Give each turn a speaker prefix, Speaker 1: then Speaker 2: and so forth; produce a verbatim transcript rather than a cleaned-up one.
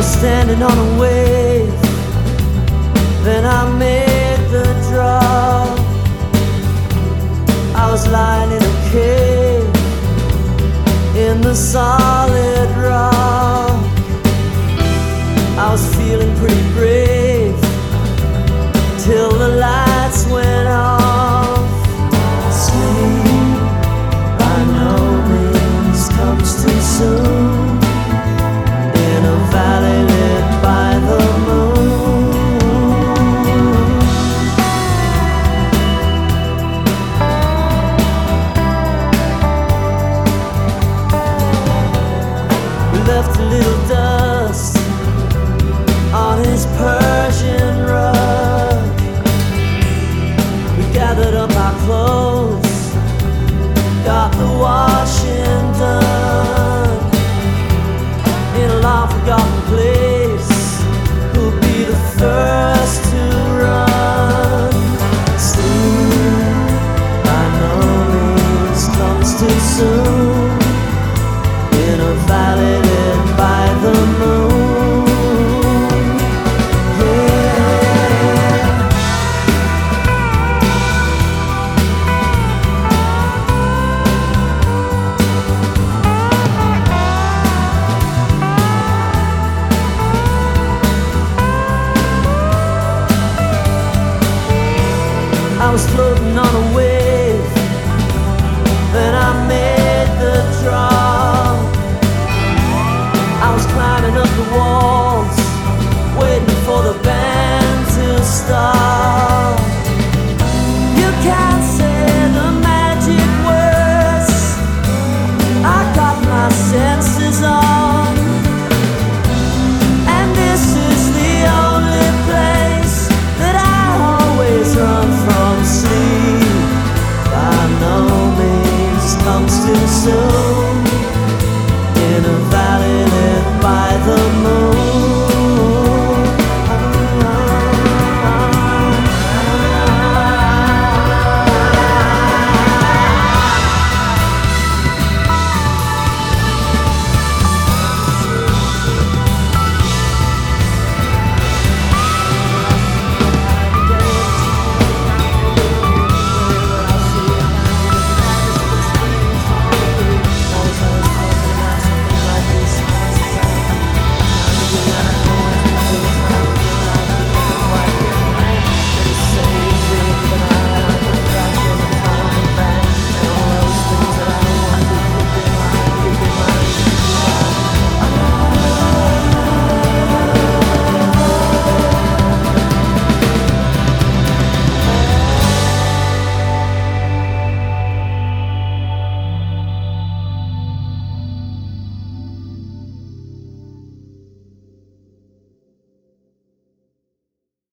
Speaker 1: was standing on a wave, then I made the drop. I was lying in a cave in the solid rock. I was feeling pretty brave till the lights went off. Sleep, I know this comes too soon, in a valley lit by the moon. We left a little dust on his pearl